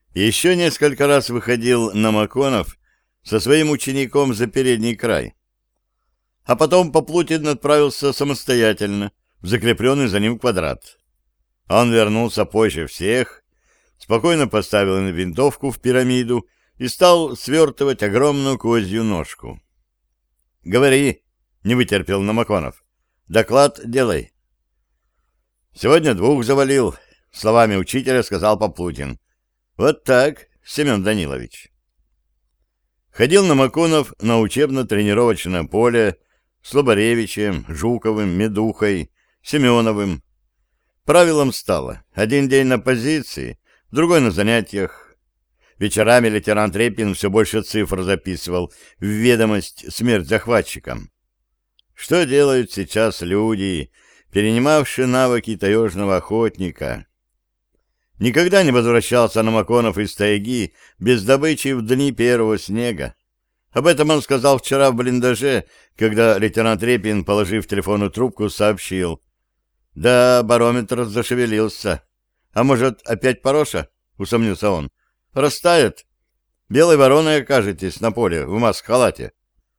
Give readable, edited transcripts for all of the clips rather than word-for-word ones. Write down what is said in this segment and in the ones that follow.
Еще несколько раз выходил на Маконов со своим учеником за передний край, а потом Поплутин отправился самостоятельно в закрепленный за ним квадрат. Он вернулся позже всех, спокойно поставил винтовку в пирамиду и стал свертывать огромную козью ножку. — Говори, — не вытерпел Намаконов. — Доклад делай. — Сегодня 2 завалил, — словами учителя сказал Поплутин. — Вот так, Семен Данилович. Ходил Намаконов на учебно-тренировочное поле с Лобаревичем, Жуковым, Медухой, Семеновым. Правилом стало: 1 день на позиции, другой на занятиях. Вечерами лейтенант Репин все больше цифр записывал в ведомость «Смерть захватчикам». Что делают сейчас люди, перенимавшие навыки таежного охотника? Никогда не возвращался Намаконов из тайги без добычи в дни первого снега. Об этом он сказал вчера в блиндаже, когда лейтенант Репин, положив телефонную трубку, сообщил: «Да, барометр зашевелился. А может, опять Пороша?» — усомнился он. «Растает? Белой вороной окажетесь на поле в маск-халате».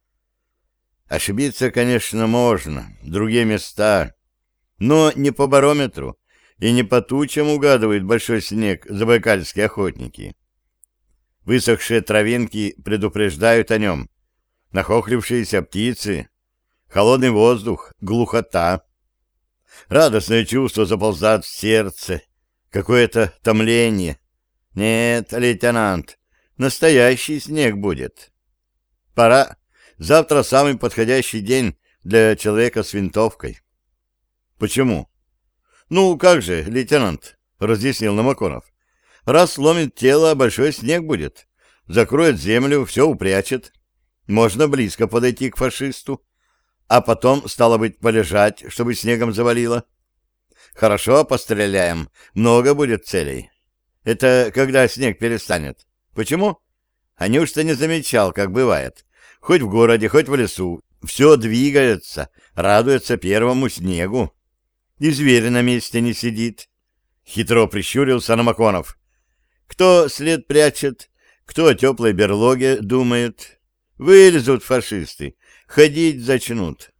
Ошибиться, конечно, можно, другие места, но не по барометру и не по тучам угадывают большой снег забайкальские охотники. Высохшие травинки предупреждают о нем, нахохлившиеся птицы, холодный воздух, глухота. Радостное чувство заползает в сердце, какое-то томление. Нет, лейтенант, настоящий снег будет. Пора. Завтра самый подходящий день для человека с винтовкой. Почему? Ну, как же, лейтенант, разъяснил Намаконов. Раз сломит тело, большой снег будет. Закроет землю, все упрячет. Можно близко подойти к фашисту. А потом, стало быть, полежать, чтобы снегом завалило. Хорошо, постреляем. Много будет целей. Это когда снег перестанет. Почему? А неужто не замечал, как бывает? Хоть в городе, хоть в лесу. Все двигается, радуется первому снегу. И зверь на месте не сидит. Хитро прищурился Намаконов. Кто след прячет, кто о теплой берлоге думает. Вылезут фашисты, ходить зачнут.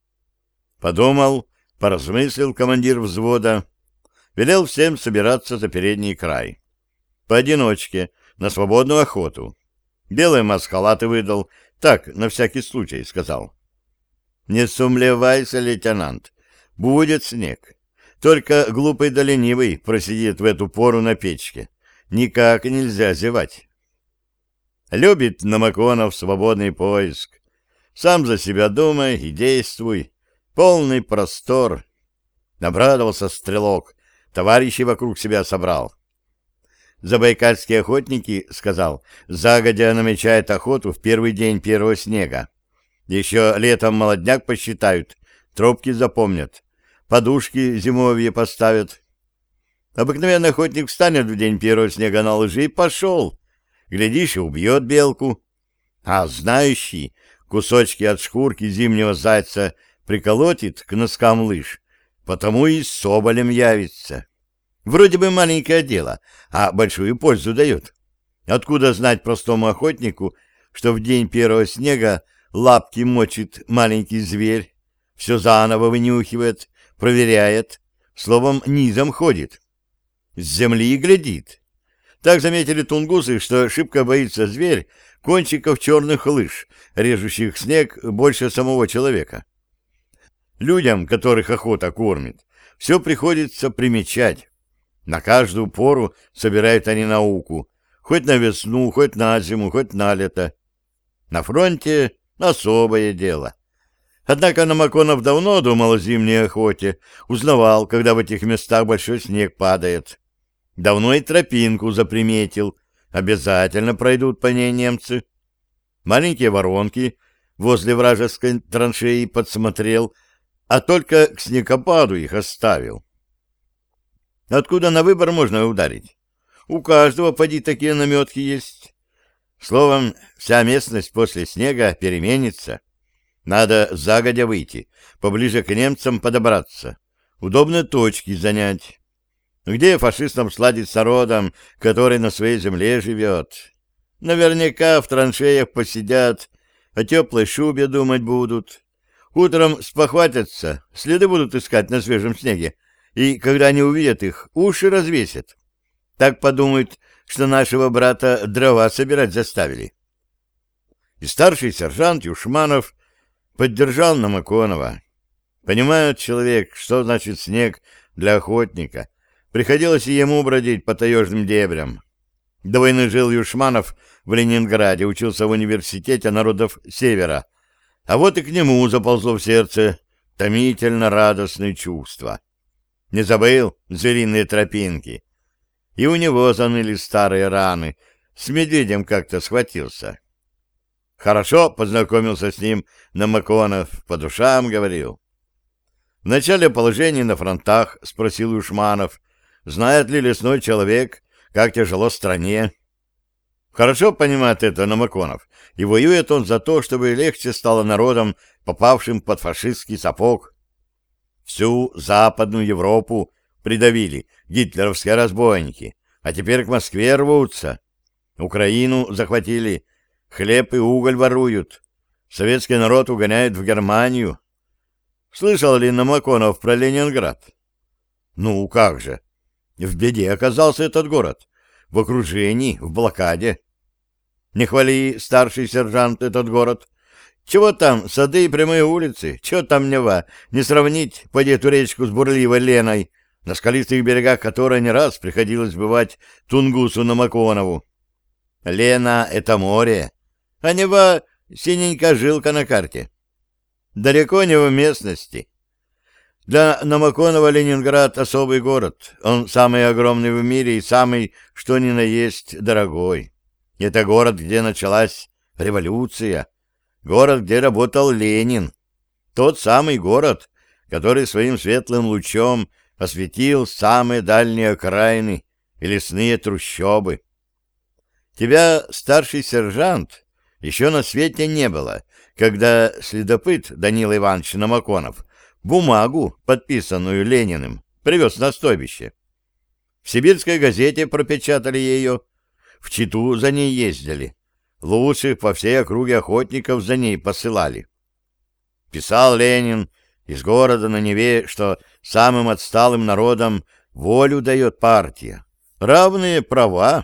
Подумал, поразмыслил командир взвода, велел всем собираться за передний край. Поодиночке, на свободную охоту. Белые маскалаты выдал, так, на всякий случай, сказал. Не сумлевайся, лейтенант, будет снег. Только глупый да ленивый просидит в эту пору на печке. Никак нельзя зевать. Любит Намаконов свободный поиск. Сам за себя думай и действуй. Полный простор. Обрадовался стрелок. Товарищей вокруг себя собрал. Забайкальские охотники, сказал, загодя намечают охоту в первый день первого снега. Еще летом молодняк посчитают, тропки запомнят, подушки зимовье поставят. Обыкновенный охотник встанет в день первого снега на лыжи и пошел. Глядишь, и убьет белку. А знающий кусочки от шкурки зимнего зайца приколотит к носкам лыж, потому и с соболем явится. Вроде бы маленькое дело, а большую пользу дает. Откуда знать простому охотнику, что в день первого снега лапки мочит маленький зверь, все заново вынюхивает, проверяет, словом, низом ходит, с земли глядит. Так заметили тунгусы, что шибко боится зверь кончиков черных лыж, режущих снег больше самого человека. Людям, которых охота кормит, все приходится примечать. На каждую пору собирают они науку, хоть на весну, хоть на зиму, хоть на лето. На фронте особое дело. Однако Намаконов давно думал о зимней охоте, узнавал, когда в этих местах большой снег падает. Давно и тропинку заприметил, обязательно пройдут по ней немцы. Маленькие воронки возле вражеской траншеи подсмотрел, а только к снегопаду их оставил. Откуда на выбор можно ударить? У каждого, поди, такие наметки есть. Словом, вся местность после снега переменится. Надо загодя выйти, поближе к немцам подобраться, удобные точки занять. Где фашистам сладить с народом, который на своей земле живет? Наверняка в траншеях посидят, о теплой шубе думать будут. Утром спохватятся, следы будут искать на свежем снеге, и, когда они увидят их, уши развесят. Так подумают, что нашего брата дрова собирать заставили. И старший сержант Юшманов поддержал Намаконова. Понимает человек, что значит снег для охотника. Приходилось и ему бродить по таежным дебрям. До войны жил Юшманов в Ленинграде, учился в университете народов Севера. А вот и к нему заползло в сердце томительно радостное чувство. Не забыл звериные тропинки. И у него заныли старые раны. С медведем как-то схватился. Хорошо познакомился с ним Намаконов, по душам говорил. В начале положения на фронтах спросил Юшманов, знает ли лесной человек, как тяжело стране. Хорошо понимает это Намаконов, и воюет он за то, чтобы легче стало народам, попавшим под фашистский сапог. Всю Западную Европу придавили гитлеровские разбойники, а теперь к Москве рвутся. Украину захватили, хлеб и уголь воруют, советский народ угоняют в Германию. Слышал ли Намаконов про Ленинград? Ну, как же. В беде оказался этот город. В окружении, в блокаде. Не хвали, старший сержант, этот город. Чего там, сады и прямые улицы? Чего там Нева? Не сравнить, поди эту речку с бурливой Леной, на скалистых берегах которой не раз приходилось бывать Тунгусу Намаконову. Лена — это море, а Нева — синенькая жилка на карте. Далеко не в местности. Для Намаконова Ленинград — особый город. Он самый огромный в мире и самый, что ни на есть, дорогой. Это город, где началась революция. Город, где работал Ленин. Тот самый город, который своим светлым лучом осветил самые дальние окраины и лесные трущобы. Тебя, старший сержант, еще на свете не было, когда следопыт Данила Иванович Намаконов бумагу, подписанную Лениным, привез на стойбище. В сибирской газете пропечатали ее, в Читу за ней ездили, лучших по всей округе охотников за ней посылали. Писал Ленин из города на Неве, что самым отсталым народам волю дает партия, равные права.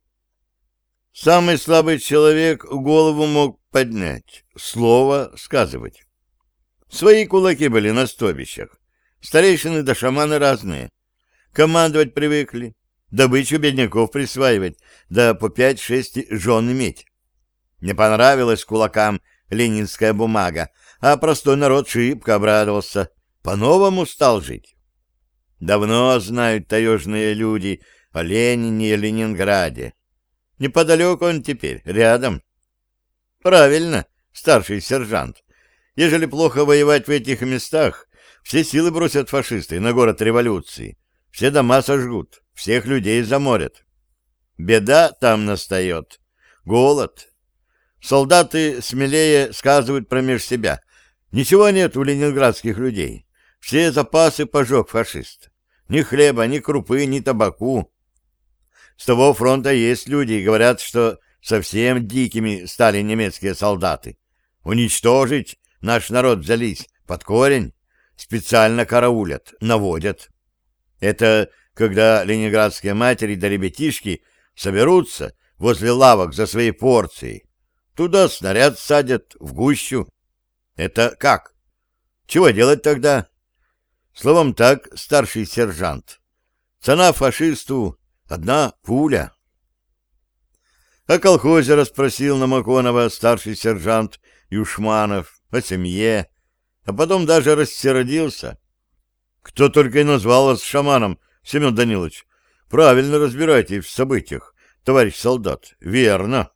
Самый слабый человек голову мог поднять, слово сказывать. Свои кулаки были на стойбищах. Старейшины да шаманы разные. Командовать привыкли, добычу бедняков присваивать, да по 5-6 жен иметь. Не понравилась кулакам ленинская бумага, а простой народ шибко обрадовался, по-новому стал жить. Давно знают таежные люди о Ленине и Ленинграде. Неподалеку он теперь, рядом. Правильно, старший сержант. Ежели плохо воевать в этих местах, все силы бросят фашисты на город революции, все дома сожгут, всех людей заморят. Беда там настает, голод. Солдаты смелее сказывают промеж себя. Ничего нет у ленинградских людей. Все запасы пожег фашист. Ни хлеба, ни крупы, ни табаку. С того фронта есть люди, говорят, что совсем дикими стали немецкие солдаты. Уничтожить наш народ взялись под корень, специально караулят, наводят. Это когда ленинградские матери да ребятишки соберутся возле лавок за своей порцией. Туда снаряд садят, в гущу. Это как? Чего делать тогда? Словом так, старший сержант. Цена фашисту — одна пуля. О колхозе расспросил Намаконова старший сержант Юшманов, о семье, а потом даже рассердился. Кто только и назвал вас шаманом, Семен Данилович. Правильно разбирайтесь в событиях, товарищ солдат. Верно.